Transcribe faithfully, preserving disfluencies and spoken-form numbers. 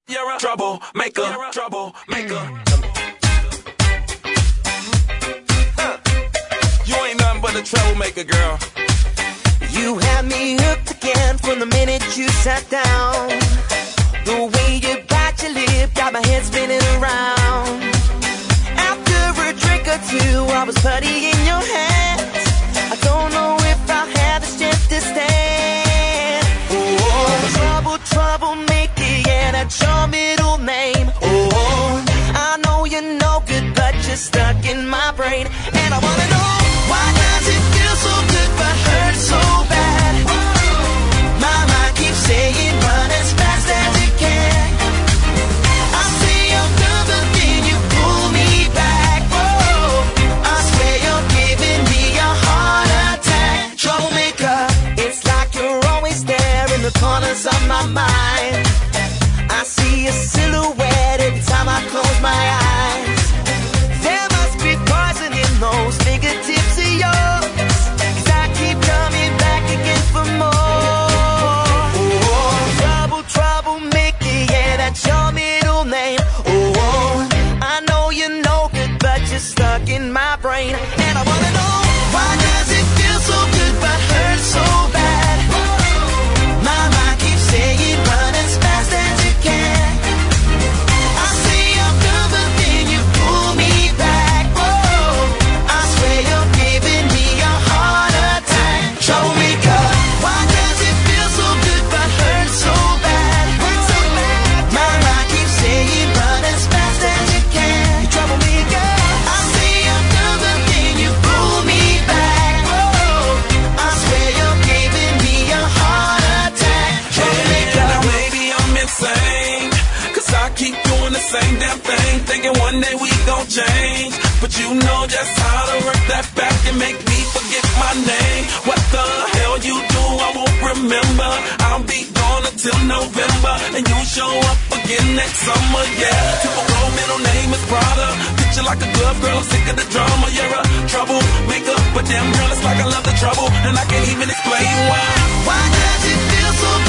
You're a troublemaker, troublemaker. Huh. You ain't nothing but a troublemaker, girl. You had me hooked again from the minute you sat down. The way you bite your lip got my head spinning around. After a drink or two, I was putty in your hands. I don't know if I have the strength to stand. Oh, trouble, troublemaker, yeah, that's your middle name. Oh, I know you're no good, but you're stuck in my brain. And I wanna know, why does it feel so good but hurt so bad? My mind keeps saying run as fast as it can. I say I'm done, but then you pull me back. Oh, I swear you're giving me a heart attack. Troublemaker, it's like you're always there in the corners of my mind. I see a silhouette every time I close my eyes. There must be poison in those fingertips of yours, 'cause I keep coming back again for more. Oh, trouble, troublemaker, yeah, that's your middle name. Oh, I know you're no good, but you're stuck in my brain. And I wanna know, why does it feel so good but hurt so bad? My mind keeps saying run as fast as you can. I say I'm done, but then you pull me back. Oh, I swear you're giving me a heart attack. Troublemaker, why does it feel so good but hurt so bad? Hurt so bad. My mind keeps saying run as fast as you can. You troublemaker. I say I'm done, but then you pull me back. Oh, I swear you're giving me a heart attack. Troublemaker. Now maybe I'm insane, 'cause I keep doing the same damn thing, thinking one day we gon' change. But you know just how to work that back and make me forget my name. What the hell you do, I won't remember. I'll be gone until November, and you show up again next summer, yeah. Typical middle name is Prada. Picture like a good girl, I'm sick of the drama. You're a troublemaker, but damn girl, it's like I love the trouble, and I can't even explain why. Why does it feel so